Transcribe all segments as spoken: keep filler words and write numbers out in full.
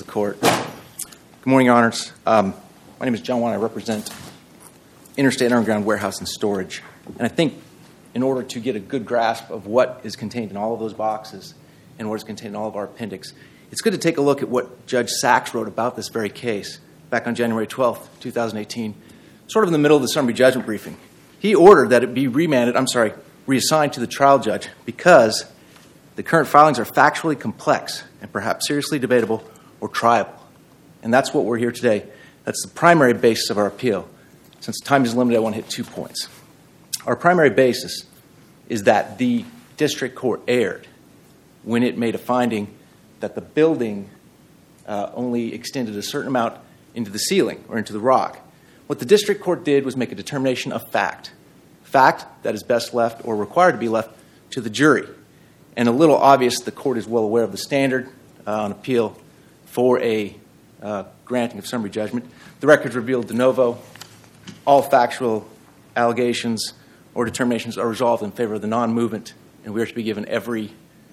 the court. Good morning, Your Honors. Um, my name is John Wan. I represent Interstate Underground Warehouse and Storage. And I think in order to get a good grasp of what is contained in all of those boxes and what is contained in all of our appendix, it's good to take a look at what Judge Sachs wrote about this very case back on January twelfth, twenty eighteen, sort of in the middle of the summary judgment briefing. He ordered that it be remanded, I'm sorry, reassigned to the trial judge because the current filings are factually complex and perhaps seriously debatable or triable. And that's what we're here today. That's the primary basis of our appeal. Since time is limited, I want to hit two points. Our primary basis is that the district court erred when it made a finding that the building uh, only extended a certain amount into the ceiling or into the rock. What the district court did was make a determination of fact. Fact that is best left or required to be left to the jury. And a little obvious, the court is well aware of the standard uh, on appeal for a uh, granting of summary judgment. The records revealed de novo. All factual allegations or determinations are resolved in favor of the non-movement, and we are to be given every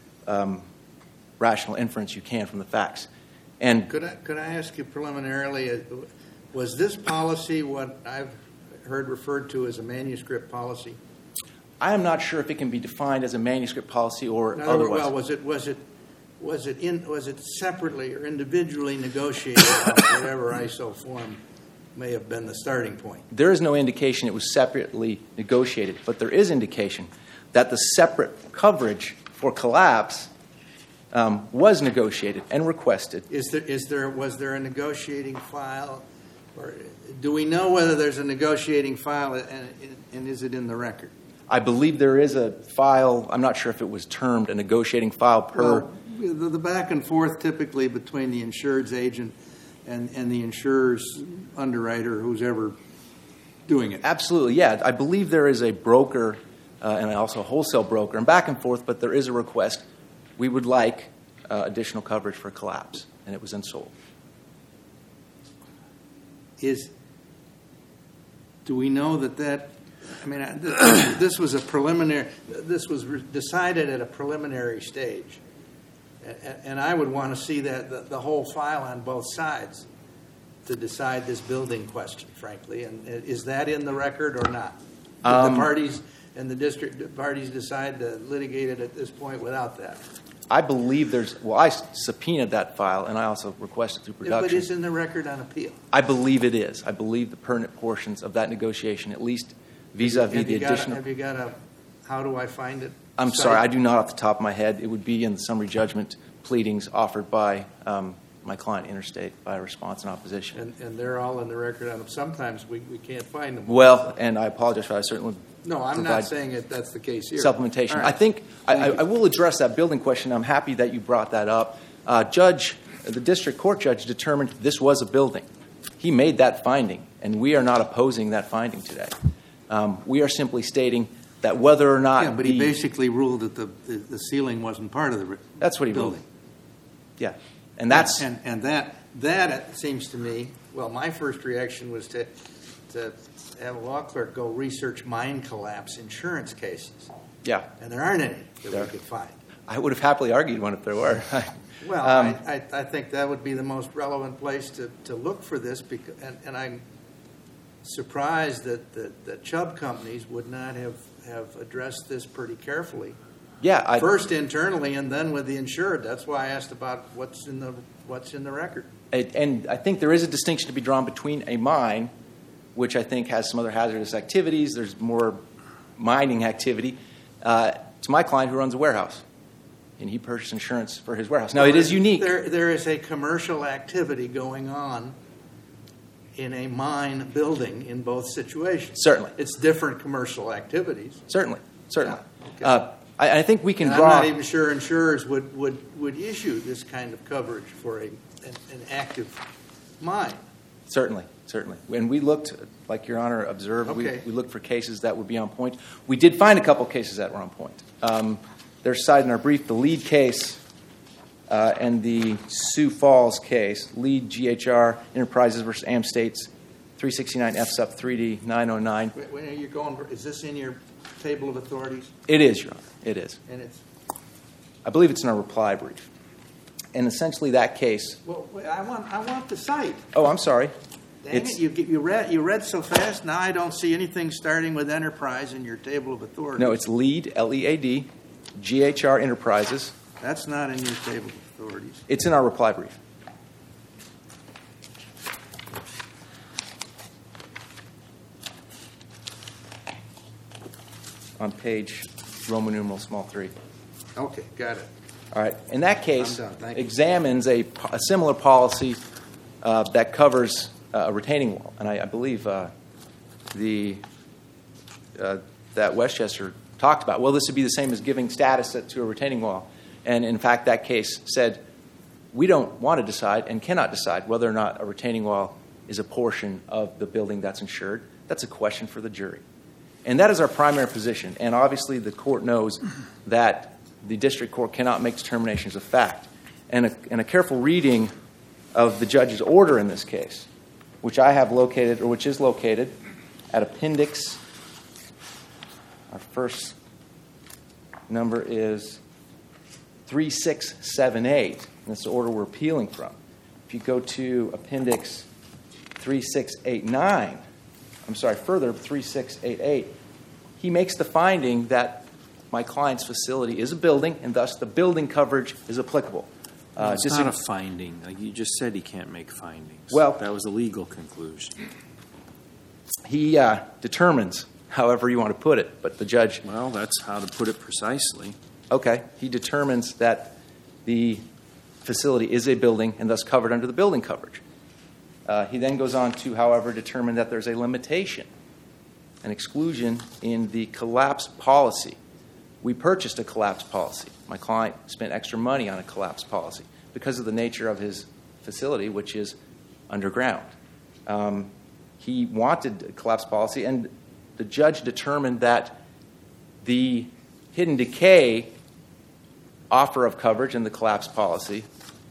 um, rational inference you can from the facts. And could I could I ask you preliminarily, uh, was this policy what I've heard referred to as a manuscript policy? I am not sure if it can be defined as a manuscript policy or in other otherwise. Well, was it was it was it in was it separately or individually negotiated on whatever I S O form may have been the starting point? There is no indication it was separately negotiated, but there is indication that the separate coverage for collapse um, was negotiated and requested. Is there is there was there a negotiating file, or do we know whether there's a negotiating file, and, and is it in the record? I believe there is a file. I'm not sure if it was termed a negotiating file per. Well, the, the back and forth typically between the insured's agent and, and the insurer's underwriter, who's ever doing it. Absolutely, yeah. I believe there is a broker uh, and also a wholesale broker, and back and forth, but there is a request. We would like uh, additional coverage for collapse, and it was then sold. Is, do we know that that, I mean, this was a preliminary, this was decided at a preliminary stage. And I would want to see that the, the whole file on both sides to decide this building question, frankly. And is that in the record or not? Did um, the parties and the district parties decide to litigate it at this point without that? I believe there's, well, I subpoenaed that file, and I also requested through production. But it's in the record on appeal. I believe it is. I believe the pertinent portions of that negotiation, at least vis-a-vis the additional. A, have you got a, how do I find it? I'm site? sorry, I do not off the top of my head. It would be in the summary judgment pleadings offered by um, my client, Interstate, by response and opposition. And, and they're all in the record on them. Sometimes we, we can't find them. Well, and I apologize for that. I certainly No, I'm not saying that that's the case here. Supplementation. Right. I think I, I will address that building question. I'm happy that you brought that up. Uh, judge, the district court judge determined this was a building. He made that finding, and we are not opposing that finding today. Um, we are simply stating that whether or not yeah, but the, he basically ruled that the, the, the ceiling wasn't part of the that's what he building. ruled. Yeah, and that's and, and that that it seems to me. Well, my first reaction was to to have a law clerk go research mine collapse insurance cases. Yeah, and there aren't any that there. we could find. I would have happily argued one if there were. Well, um, I, I, I think that would be the most relevant place to, to look for this, because, and, and I'm surprised that, that, that Chubb companies would not have, have addressed this pretty carefully. Yeah, I, first internally and then with the insured. That's why I asked about what's in the what's in the record. And, and I think there is a distinction to be drawn between a mine, which I think has some other hazardous activities. There's more mining activity. Uh, to my client who runs a warehouse, and he purchased insurance for his warehouse. Now, it is unique. There, there is a commercial activity going on in a mine building in both situations. Certainly. It's different commercial activities. Certainly. Certainly. Yeah, okay. uh, I, I think we can and draw... I'm not even sure insurers would, would, would issue this kind of coverage for a, an, an active mine. Certainly. Certainly. And we looked, like Your Honor observed, okay. we, we looked for cases that would be on point. We did find a couple cases that were on point. Um, they're cited in our brief, the Lead case uh, and the Sioux Falls case, Lead G H R Enterprises versus Am States, three sixty-nine F S U P three D nine oh nine. When are you going? Is this in your table of authorities? It is, Your Honor. It is. And it's. I believe it's in our reply brief. And essentially that case... Well, wait, I want I want the site. Oh, I'm sorry. Dang It's, it, you, you, read, you read so fast, now I don't see anything starting with Enterprise in your table of authority. no, it's LEAD, L E A D, G H R Enterprises. That's not in your table of authorities. It's in our reply brief. On page Roman numeral small three. Okay, got it. All right. In that case, I'm done. Thank you. examines a, a similar policy uh, that covers uh, a retaining wall, and I, I believe uh, the uh, that Westchester talked about. Well, this would be the same as giving status to a retaining wall, and in fact, that case said we don't want to decide and cannot decide whether or not a retaining wall is a portion of the building that's insured. That's a question for the jury. And that is our primary position. And obviously the court knows that the district court cannot make determinations of fact. And a, and a careful reading of the judge's order in this case, which I have located, or which is located at appendix, our first number is three six seven eight. And that's the order we're appealing from. If you go to appendix three six eight nine, I'm sorry, further, three six eight eight, he makes the finding that my client's facility is a building, and thus the building coverage is applicable. Uh, it's not a finding. Like you just said, he can't make findings. Well, that was a legal conclusion. He uh, determines, however you want to put it, but the judge... Well, that's how to put it precisely. Okay. He determines that the facility is a building and thus covered under the building coverage. Uh, he then goes on to, however, determine that there's a limitation, an exclusion in the collapse policy. We purchased a collapse policy. My client spent extra money on a collapse policy because of the nature of his facility, which is underground. Um, he wanted a collapse policy, and the judge determined that the hidden decay offer of coverage in the collapse policy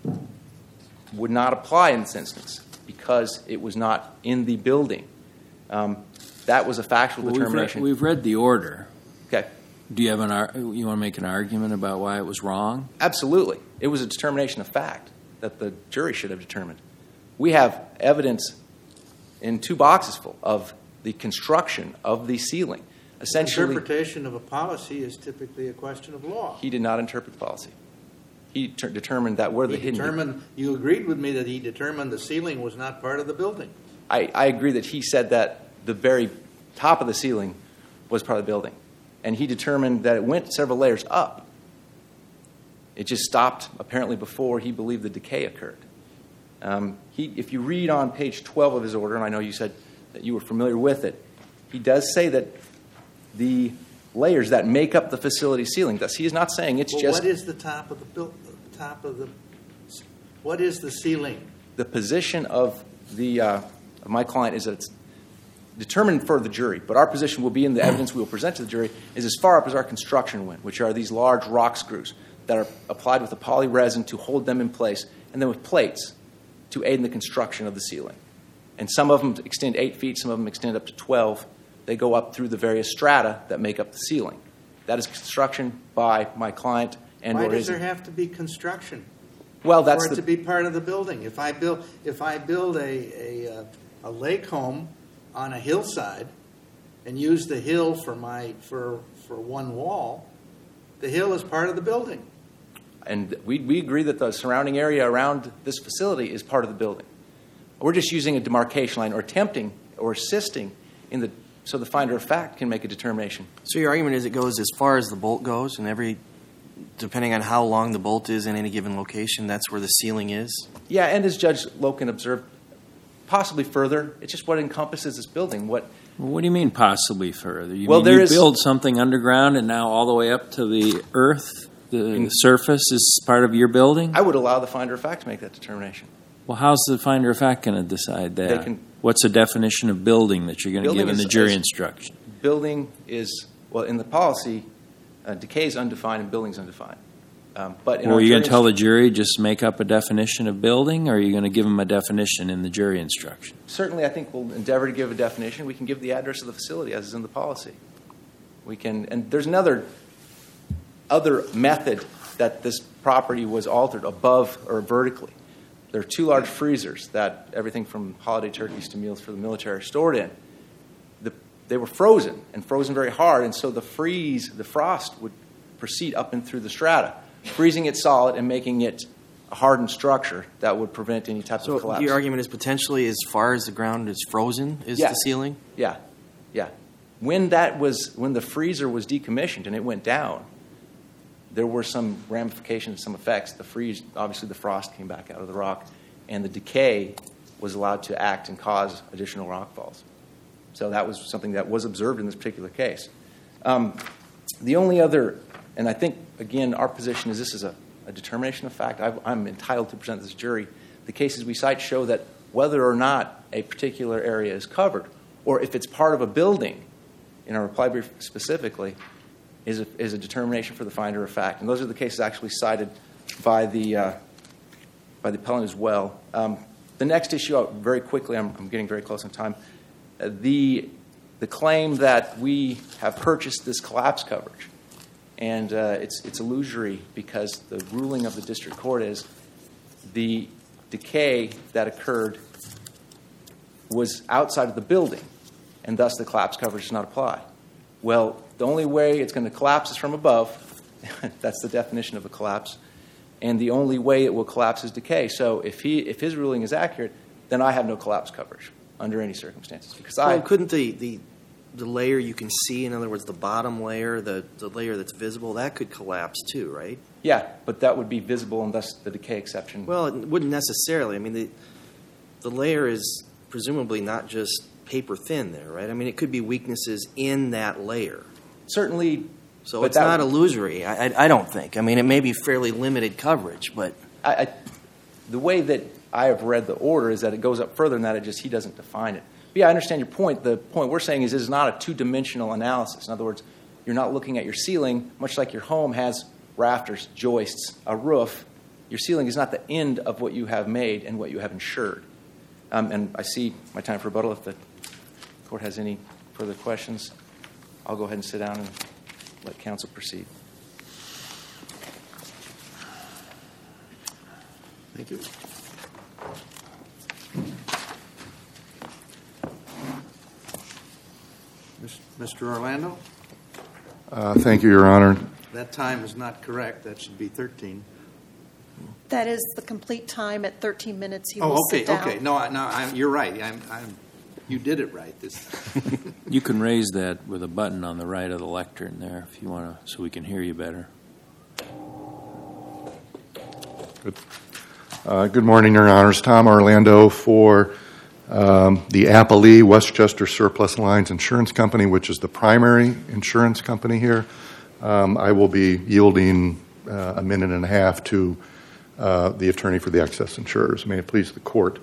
would not apply in this instance because it was not in the building. Um, that was a factual well, determination. We've read, we've read the order. Okay. Do you have an ar- you want to make an argument about why it was wrong? Absolutely. It was a determination of fact that the jury should have determined. We have evidence in two boxes full of the construction of the ceiling. Essentially, interpretation of a policy is typically a question of law. He did not interpret the policy. He ter- determined that where the he hidden... Determined, you agreed with me that he determined the ceiling was not part of the building. I, I agree that he said that the very top of the ceiling was part of the building. And he determined that it went several layers up. It just stopped apparently before he believed the decay occurred. Um, he, if you read on page twelve of his order, and I know you said that you were familiar with it, he does say that the layers that make up the facility ceiling, thus he is not saying it's well, just... What is the top of the build, the top of the... What is the ceiling? The position of the uh, of my client is that it's determined for the jury, but our position will be in the evidence we will present to the jury is as far up as our construction went, which are these large rock screws that are applied with a poly resin to hold them in place, and then with plates to aid in the construction of the ceiling. And some of them extend eight feet, some of them extend up to twelve. They go up through the various strata that make up the ceiling. That is construction by my client and Why or does his... there have to be construction? Well, that's for it the... to be part of the building. If I build, if I build a a, a lake home on a hillside and use the hill for my for for one wall, the hill is part of the building. And we, we agree that the surrounding area around this facility is part of the building. We're just using a demarcation line or attempting or assisting in the so the finder of fact can make a determination. So your argument is it goes as far as the bolt goes, and every, depending on how long the bolt is in any given location, that's where the ceiling is? Yeah, and as Judge Loken observed, possibly further. It's just what encompasses this building. What well, what do you mean possibly further? You well, mean there you is, build something underground and now all the way up to the earth, the in, surface is part of your building? I would allow the finder of fact to make that determination. Well, how's the finder of fact going to decide that? They can, What's the definition of building that you're going to give in the jury is, instruction? Building is, well, in the policy, uh, decay is undefined and building is undefined. Um, but in well, our are you going to instru- tell the jury just make up a definition of building, or are you going to give them a definition in the jury instruction? Certainly, I think we'll endeavor to give a definition. We can give the address of the facility as is in the policy. We can, and there's another other method that this property was altered above or vertically. There are two large freezers that everything from holiday turkeys to meals for the military are stored in. The, they were frozen and frozen very hard, and so the freeze, the frost would proceed up and through the strata, freezing it solid and making it a hardened structure that would prevent any type So of collapse. your argument is potentially as far as the ground is frozen is Yeah. the ceiling? Yeah, yeah. When that was, when the freezer was decommissioned and it went down, there were some ramifications, some effects. The freeze, obviously, the frost came back out of the rock, and the decay was allowed to act and cause additional rock falls. So that was something that was observed in this particular case. Um, the only other, and I think again, our position is this is a, a determination of fact. I've, I'm entitled to present this jury. The cases we cite show that whether or not a particular area is covered, or if it's part of a building, in our reply brief specifically, is a, is a determination for the finder of fact. And those are the cases actually cited by the uh, by the appellant as well. Um, the next issue, uh, very quickly, I'm, I'm getting very close on time. Uh, the the claim that we have purchased this collapse coverage, and uh, it's it's illusory because the ruling of the district court is the decay that occurred was outside of the building, and thus the collapse coverage does not apply. Well, the only way it's going to collapse is from above. That's the definition of a collapse. And the only way it will collapse is decay. So if he, if his ruling is accurate, then I have no collapse coverage under any circumstances. Because Well, I couldn't the, the the layer you can see, in other words, the bottom layer, the, the layer that's visible, that could collapse too, right? yeah, but that would be visible, and thus the decay exception. Well, it wouldn't necessarily. I mean, the the layer is presumably not just paper thin there, right? I mean, it could be weaknesses in that layer. Certainly. So but it's that not would- illusory. I, I, I don't think. I mean, it may be fairly limited coverage, but I, I, the way that I have read the order is that it goes up further than that. It just he doesn't define it. But yeah, I understand your point. The point we're saying is it is not a two-dimensional analysis. In other words, you're not looking at your ceiling, much like your home has rafters, joists, a roof. Your ceiling is not the end of what you have made and what you have insured. Um, and I see my time for rebuttal. If the court has any further questions, I'll go ahead and sit down and let counsel proceed. Thank you. Mister Orlando, Uh, Thank you, Your Honor. that time is not correct. That should be thirteen. That is the complete time at thirteen minutes. You Oh, will okay, sit down. okay. No, I- no, I'm, you're right. I'm, I'm, you did it right this time. You can raise that with a button on the right of the lectern there if you want to, so we can hear you better. Good, uh, good morning, Your Honors. Tom Orlando for um, the Applee Westchester Surplus Lines Insurance Company, which is the primary insurance company here. Um, I will be yielding uh, a minute and a half to uh, the attorney for the excess insurers. May it please the court.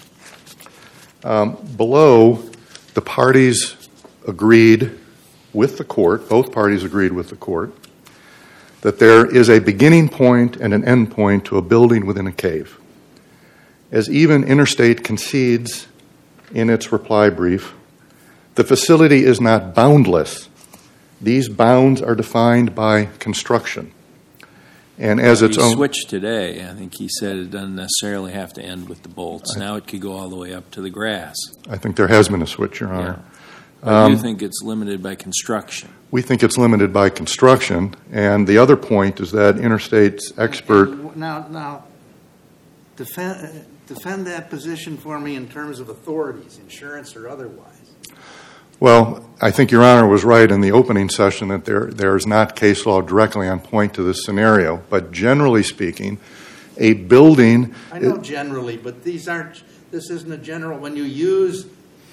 Um, below, the parties agreed with the court, both parties agreed with the court, that there is a beginning point and an end point to a building within a cave. As even Interstate concedes in its reply brief, the facility is not boundless. These bounds are defined by construction. And as its He own... switched today. I think he said it doesn't necessarily have to end with the bolts. Now it could go all the way up to the grass. I think there has been a switch, Your Honor. But you think it's limited by construction. We think it's limited by construction. And the other point is that Interstate's expert... Now, now, defend, defend that position for me in terms of authorities, insurance or otherwise. Well, I think Your Honor was right in the opening session that there there is not case law directly on point to this scenario. But generally speaking, a building... I know generally, but these aren't, this isn't a general. When you use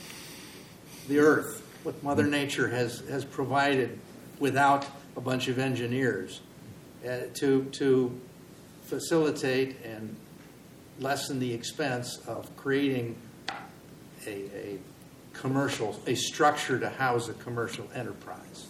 the earth, what Mother Nature has, has provided without a bunch of engineers uh, to, to facilitate and lessen the expense of creating a, a commercial, a structure to house a commercial enterprise.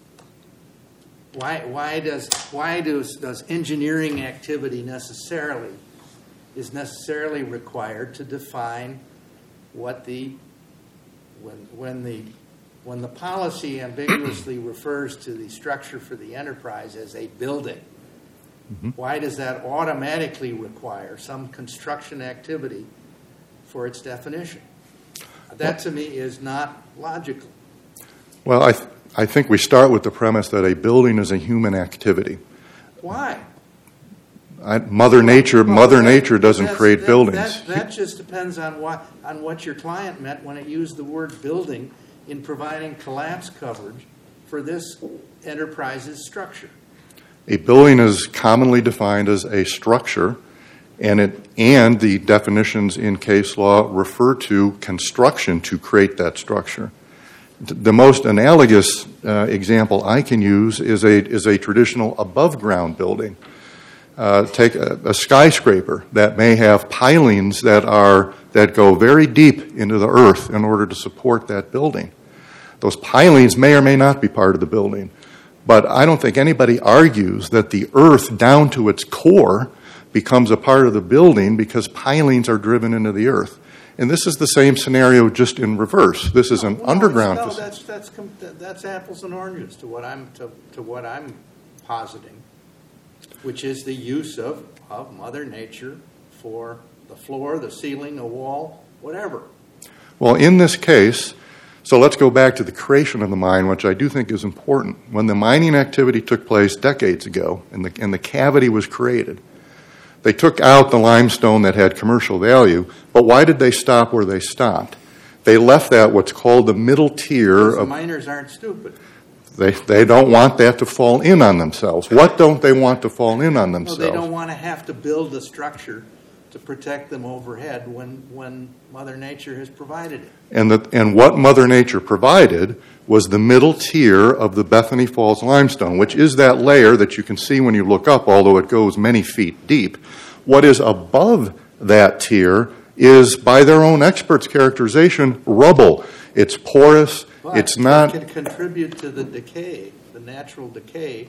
Why, why does, why does, does engineering activity necessarily, is necessarily required to define what the, when, when the, when the policy ambiguously refers to the structure for the enterprise as a building, Mm-hmm. Why does that automatically require some construction activity for its definition? That, to me, is not logical. Well, I, th- I think we start with the premise that a building is a human activity. Why? I, Mother Nature, well, Mother that, Nature doesn't create that, buildings. That, that just depends on what on what your client meant when it used the word building in providing collapse coverage for this enterprise's structure. A building is commonly defined as a structure, and it and the definitions in case law refer to construction to create that structure. The most analogous uh, example I can use is a is a traditional above ground building. Uh, take a, a skyscraper that may have pilings that are that go very deep into the earth in order to support that building. Those pilings may or may not be part of the building, but I don't think anybody argues that the earth down to its core becomes a part of the building because pilings are driven into the earth. And this is the same scenario, just in reverse. This is an well, underground. No, facility. that's that's that's apples and oranges to what I'm to, to what I'm positing, which is the use of, of Mother Nature for the floor, the ceiling, a wall, whatever. Well, in this case, so let's go back to the creation of the mine, which I do think is important. When the mining activity took place decades ago and the, and the cavity was created, they took out the limestone that had commercial value, but why did they stop where they stopped? They left that what's called the middle tier The of... miners aren't stupid. They they don't want that to fall in on themselves. What don't they want to fall in on No, themselves? they don't want to have to build a structure to protect them overhead when, when Mother Nature has provided it. And the, and what Mother Nature provided was the middle tier of the Bethany Falls limestone, which is that layer that you can see when you look up, although it goes many feet deep. What is above that tier is, by their own experts' characterization, rubble. It's porous. But it's not... it can contribute to the decay, the natural decay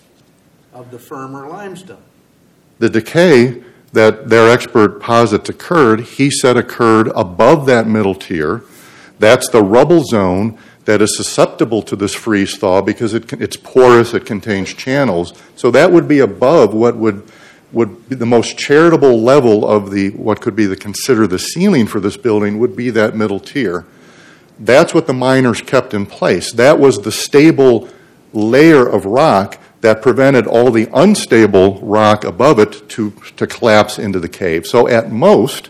of the firmer limestone. The decay that their expert posits occurred, he said occurred above that middle tier. That's the rubble zone that is susceptible to this freeze thaw because it, it's porous, it contains channels. So that would be above what would would be the most charitable level of the what could be the consider the ceiling for this building would be that middle tier. That's what the miners kept in place. That was the stable layer of rock that prevented all the unstable rock above it to, to collapse into the cave. So at most,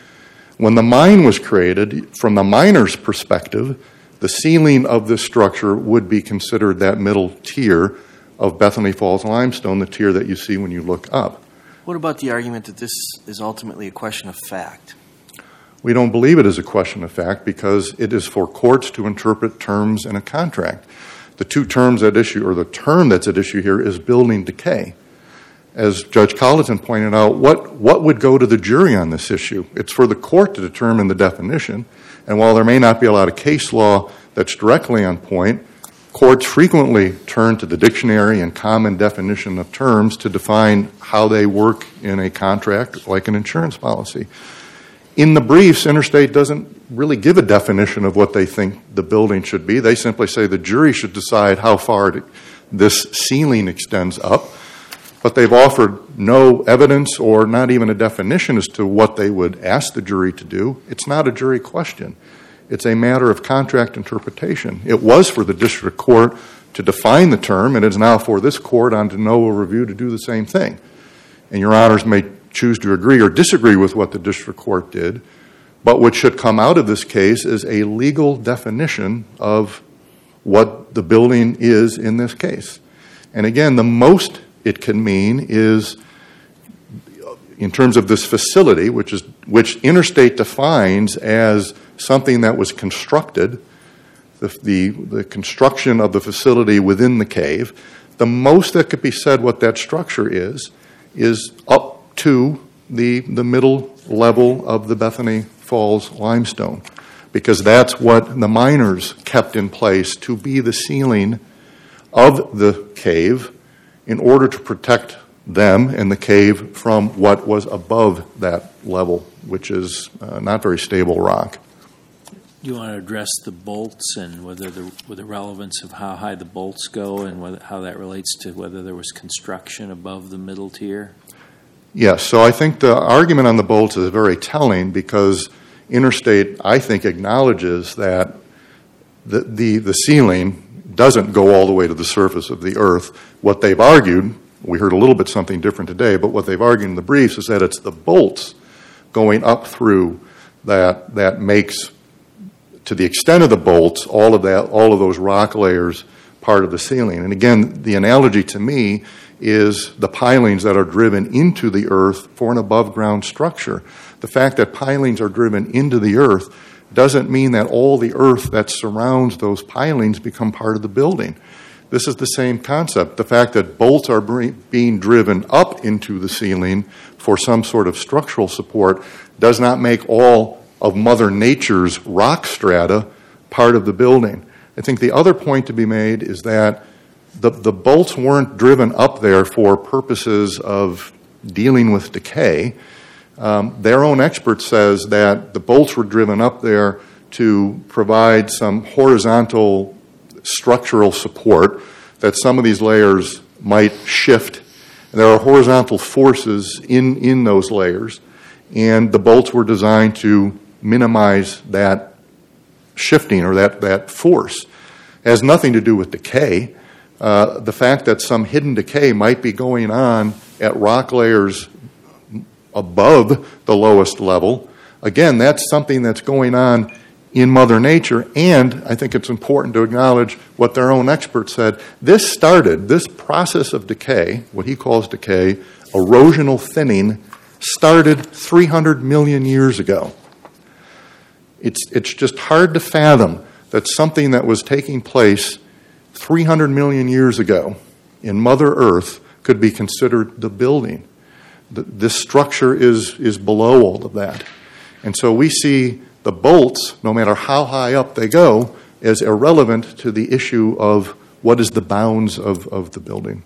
when the mine was created, from the miner's perspective, the ceiling of this structure would be considered that middle tier of Bethany Falls limestone, the tier that you see when you look up. What about the argument that this is ultimately a question of fact? We don't believe it is a question of fact because it is for courts to interpret terms in a contract. The two terms at issue, or the term that's at issue here, is building decay. As Judge Colleton pointed out, what, what would go to the jury on this issue? It's for the court to determine the definition, and while there may not be a lot of case law that's directly on point, courts frequently turn to the dictionary and common definition of terms to define how they work in a contract, like an insurance policy. In the briefs, Interstate doesn't really give a definition of what they think the building should be. They simply say the jury should decide how far this ceiling extends up, but they've offered no evidence or not even a definition as to what they would ask the jury to do. It's not a jury question. It's a matter of contract interpretation. It was for the district court to define the term, and it is now for this court on de novo review to do the same thing. And your honors may choose to agree or disagree with what the district court did, but what should come out of this case is a legal definition of what the building is in this case. And again, the most it can mean is, in terms of this facility, which is which Interstate defines as something that was constructed, the, the, the construction of the facility within the cave, the most that could be said what that structure is, is up to the, the middle level of the Bethany Falls limestone, because that's what the miners kept in place to be the ceiling of the cave in order to protect them and the cave from what was above that level, which is uh, not very stable rock. Do you want to address the bolts and whether the, with the relevance of how high the bolts go and whether, how that relates to whether there was construction above the middle tier? Yes, so I think the argument on the bolts is very telling because Interstate, I think, acknowledges that the, the, the ceiling doesn't go all the way to the surface of the earth. What they've argued, we heard a little bit something different today, but what they've argued in the briefs is that it's the bolts going up through that that makes, to the extent of the bolts, all of that, all of those rock layers part of the ceiling. And again, the analogy to me is the pilings that are driven into the earth for an above-ground structure. The fact that pilings are driven into the earth doesn't mean that all the earth that surrounds those pilings become part of the building. This is the same concept. The fact that bolts are being driven up into the ceiling for some sort of structural support does not make all of Mother Nature's rock strata part of the building. I think the other point to be made is that the, the bolts weren't driven up there for purposes of dealing with decay. Um, their own expert says that the bolts were driven up there to provide some horizontal structural support, that some of these layers might shift. There are horizontal forces in, in those layers, and the bolts were designed to minimize that shifting or that, that force. It has nothing to do with decay. Uh, the fact that some hidden decay might be going on at rock layers above the lowest level, again, that's something that's going on in Mother Nature, and I think it's important to acknowledge what their own expert said. This started, this process of decay, what he calls decay, erosional thinning, started three hundred million years ago. It's, it's just hard to fathom that something that was taking place three hundred million years ago in Mother Earth could be considered the building. The, this structure is, is below all of that. And so we see the bolts, no matter how high up they go, as irrelevant to the issue of what is the bounds of, of the building.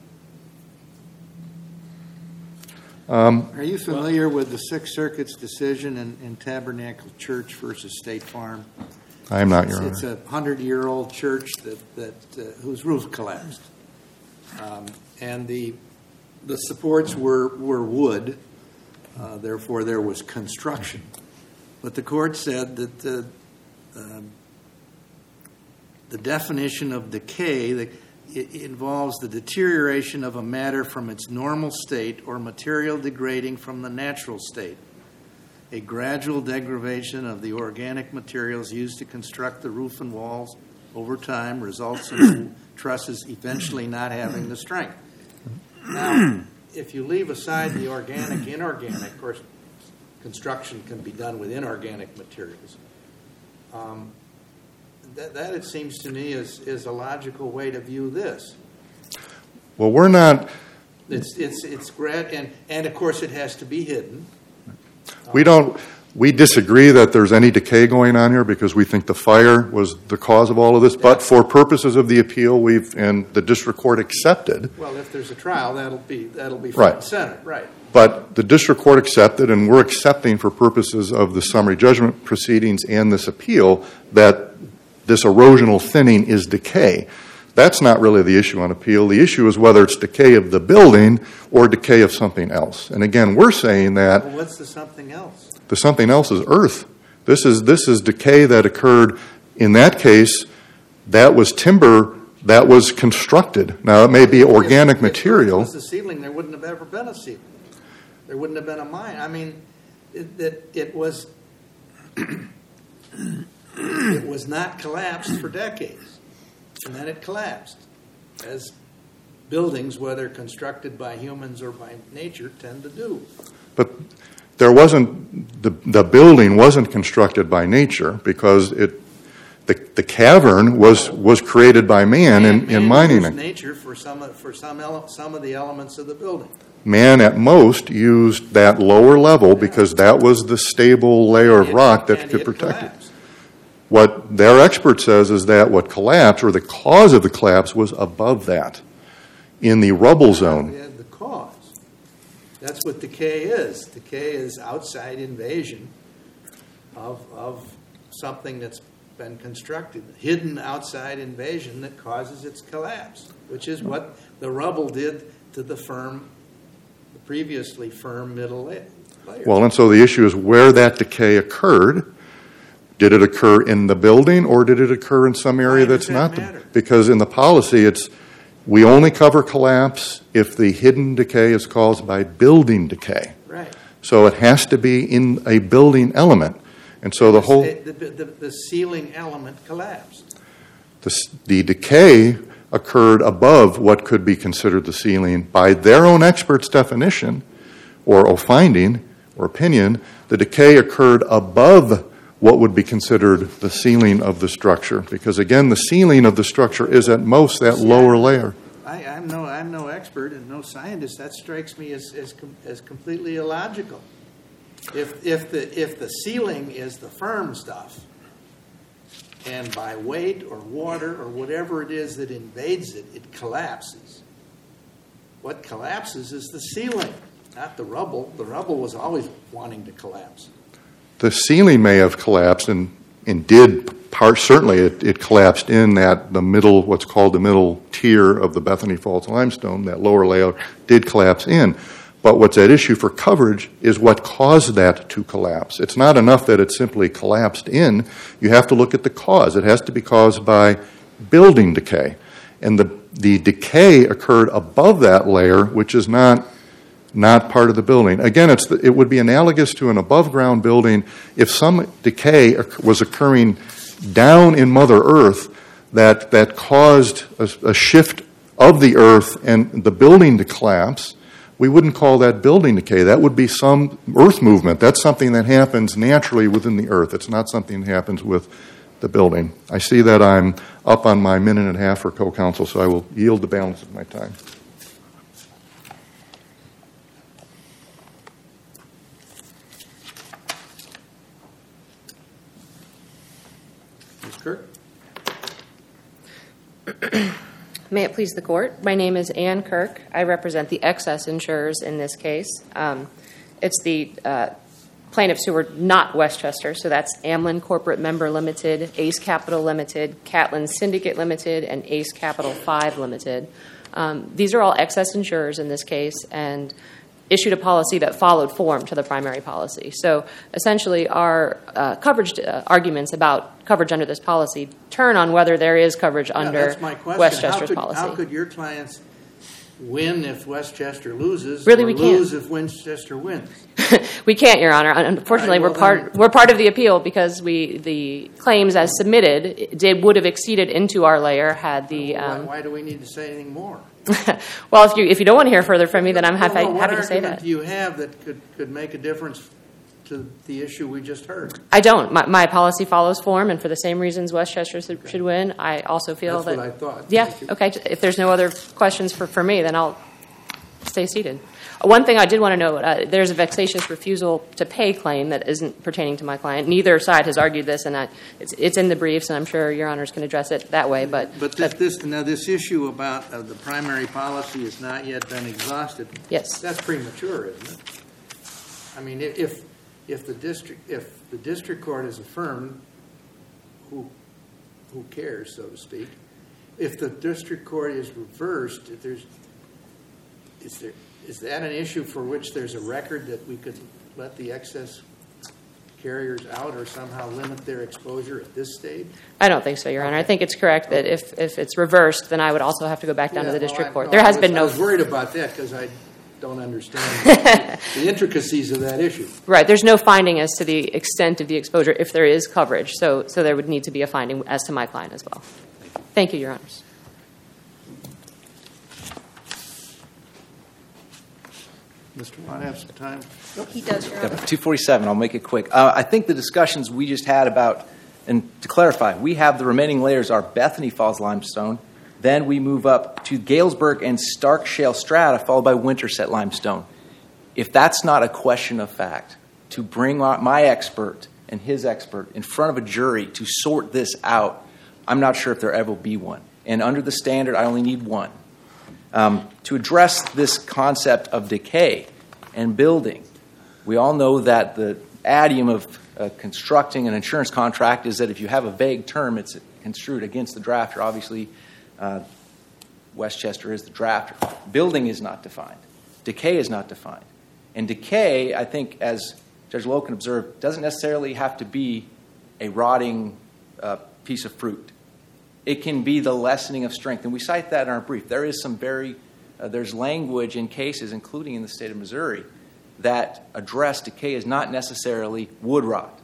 Um, Are you familiar with the Sixth Circuit's decision in, in Tabernacle Church versus State Farm? I am not, Your Honor. It's a hundred-year-old church that, that uh, whose roof collapsed, um, and the the supports were were wood. Uh, therefore, there was construction. But the court said that the uh, the definition of decay that it involves the deterioration of a matter from its normal state or material degrading from the natural state. A gradual degradation of the organic materials used to construct the roof and walls over time results in trusses eventually not having the strength. Now, if you leave aside the organic, inorganic, of course, construction can be done with inorganic materials. Um, that, that, it seems to me, is, is a logical way to view this. Well, we're not... It's, it's, it's grad, and, and, of course, it has to be hidden. We don't. We disagree that there's any decay going on here because we think the fire was the cause of all of this. But for purposes of the appeal, we've and the district court accepted. Well, if there's a trial, that'll be that'll be front Right. and center, right? But the district court accepted, and we're accepting for purposes of the summary judgment proceedings and this appeal that this erosional thinning is decay. That's not really the issue on appeal. The issue is whether it's decay of the building or decay of something else. And again, we're saying that Well, what's the something else? the something else is earth. This is this is decay that occurred. In that case, that was timber that was constructed. Now, it may be organic if, material. If it was the ceiling, there wouldn't have ever been a ceiling. There wouldn't have been a mine. I mean, it, it, it was it was not collapsed for decades, and then it collapsed, as buildings, whether constructed by humans or by nature, tend to do. But there wasn't the the building wasn't constructed by nature because it the the cavern was was created by man, in, in mining it. Nature for some of, for some ele- some of the elements of the building. Man at most used that lower level because that was the stable layer of It- rock that and could it protect it. collapsed. What their expert says is that what collapsed, or the cause of the collapse, was above that, in the rubble zone. Yeah, the cause. That's what decay is. Decay is outside invasion of of something that's been constructed, hidden outside invasion that causes its collapse, which is what the rubble did to the firm, the previously firm middle layer. Well, and so the issue is where that decay occurred. Did it occur in the building, or did it occur in some area Why does that's that not? matter? The, because in the policy, it's we only cover collapse if the hidden decay is caused by building decay. Right. So it has to be in a building element. And so the whole The, the, the, the ceiling element collapsed. the, the decay occurred above what could be considered the ceiling by their own expert's definition or, or finding or opinion. The decay occurred above what would be considered the ceiling of the structure, because again, the ceiling of the structure is at most that lower layer. I, I'm no I'm no expert and no scientist. That strikes me as as, com, as completely illogical. If if the if the ceiling is the firm stuff, and by weight or water or whatever it is that invades it, it collapses. What collapses is the ceiling, not the rubble. The rubble was always wanting to collapse. The ceiling may have collapsed, and, and did part, certainly it, it collapsed in that the middle, what's called the middle tier of the Bethany Falls limestone, that lower layer did collapse in. But what's at issue for coverage is what caused that to collapse. It's not enough that it simply collapsed in. You have to look at the cause. It has to be caused by building decay. And the, the decay occurred above that layer, which is not not part of the building. Again, it's the, it would be analogous to an above-ground building if some decay was occurring down in Mother Earth that, that caused a, a shift of the earth and the building to collapse. We wouldn't call that building decay. That would be some earth movement. That's something that happens naturally within the earth. It's not something that happens with the building. I see that I'm up on my minute and a half for co-counsel, so I will yield the balance of my time. Miz Kirk? May it please the Court. My name is Ann Kirk. I represent the excess insurers in this case. Um, it's the uh, plaintiffs who are not Westchester, so that's Amlin Corporate Member Limited, Ace Capital Limited, Catlin Syndicate Limited, and Ace Capital five Limited. Um, these are all excess insurers in this case, and issued a policy that followed form to the primary policy. So essentially our uh, coverage uh, arguments about coverage under this policy turn on whether there is coverage Yeah, under that's my question. Westchester's how could, policy. How could your clients win if Westchester loses, Really, or we can't. lose if Westchester wins? We can't, Your Honor. Unfortunately, All right, well, we're part then- we're part of the appeal because we the claims as submitted did would have exceeded into our layer had the. why, Um, why do we need to say anything more? well, if you if you don't want to hear further from me, then I'm happy Well, no, happy what to say argument that. do you have that could, could make a difference to the issue we just heard? I don't. My, my policy follows form, and for the same reasons Westchester should, should win, I also feel That's that. what I thought. Yeah. Thank you. Okay. If there's no other questions for, for me, then I'll stay seated. One thing I did want to note, uh, there's a vexatious refusal to pay claim that isn't pertaining to my client. Neither side has argued this, and I, it's, it's in the briefs, and I'm sure Your Honors can address it that way. But, But this, this now this issue about uh, the primary policy has not yet been exhausted. Yes. That's premature, isn't it? I mean, i- if if the district if the district court is affirmed, who who cares, so to speak? If the district court is reversed, if there's is there is that an issue for which there's a record that we could let the excess carriers out or somehow limit their exposure at this stage? I don't think so, Your Honor. I think it's correct that if, if it's reversed, then I would also have to go back down Yeah, to the no, district I- court. no, There I has was- been no. I was worried about that because I don't understand the intricacies of that issue. Right. There's no finding as to the extent of the exposure if there is coverage. So, so there would need to be a finding as to my client as well. Thank you, Your Honors. Mister Watt, have some time? He does, Your Honor. two forty-seven, I'll make it quick. Uh, I think the discussions we just had about, and to clarify, we have the remaining layers are Bethany Falls limestone, then we move up to Galesburg and Stark Shale strata, followed by Winterset limestone. If that's not a question of fact, to bring my expert and his expert in front of a jury to sort this out, I'm not sure if there ever will be one. And under the standard, I only need one. Um, to address this concept of decay and building, we all know that the adium of uh, constructing an insurance contract is that if you have a vague term, it's construed against the drafter. Obviously, uh, Westchester is the drafter. Building is not defined. Decay is not defined. And decay, I think, as Judge Loken observed, doesn't necessarily have to be a rotting uh, piece of fruit. It can be the lessening of strength. And we cite that in our brief. There is some very, uh, there's language in cases, including in the state of Missouri, that address decay is not necessarily wood rot.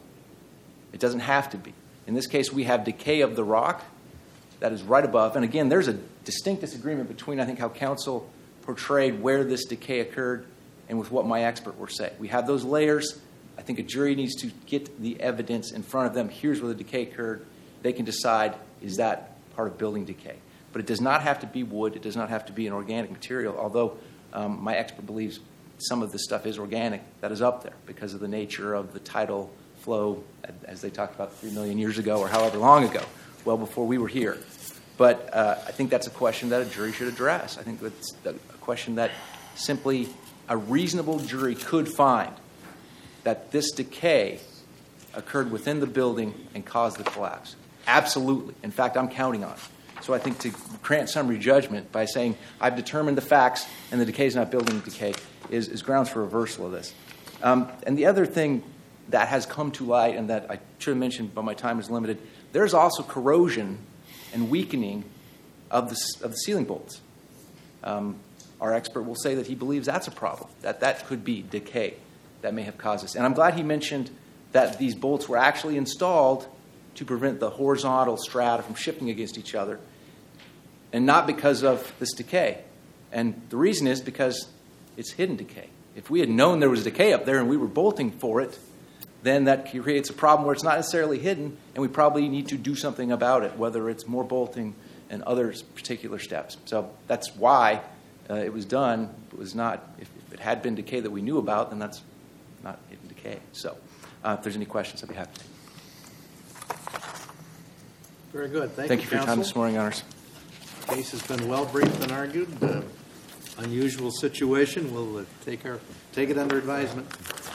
It doesn't have to be. In this case, we have decay of the rock that is right above. And again, there's a distinct disagreement between, I think, how counsel portrayed where this decay occurred and with what my expert will say. We have those layers. I think a jury needs to get the evidence in front of them. Here's where the decay occurred. They can decide, is that part of building decay? But it does not have to be wood. It does not have to be an organic material, although um, my expert believes some of this stuff is organic. That is up there because of the nature of the tidal flow, as they talked about three million years ago or however long ago, well before we were here. But uh, I think that's a question that a jury should address. I think that's a question that simply a reasonable jury could find that this decay occurred within the building and caused the collapse. Absolutely. In fact, I'm counting on it. So I think to grant summary judgment by saying I've determined the facts and the decay is not building decay is, is grounds for reversal of this. Um, and the other thing that has come to light and that I should have mentioned, but my time is limited, there's also corrosion and weakening of the, of the ceiling bolts. Um, our expert will say that he believes that's a problem, that that could be decay that may have caused this. And I'm glad he mentioned that these bolts were actually installed to prevent the horizontal strata from shifting against each other, and not because of this decay. And the reason is because it's hidden decay. If we had known there was decay up there and we were bolting for it, then that creates a problem where it's not necessarily hidden, and we probably need to do something about it, whether it's more bolting and other particular steps. So that's why uh, it was done. It was not, if, if it had been decay that we knew about, then that's not hidden decay. So uh, if there's any questions, I'd be happy to take. Very good. Thank, Thank you, you for your time counsel. this morning, Honors. The case has been well briefed and argued. Uh, unusual situation. We'll uh, take our take it under advisement.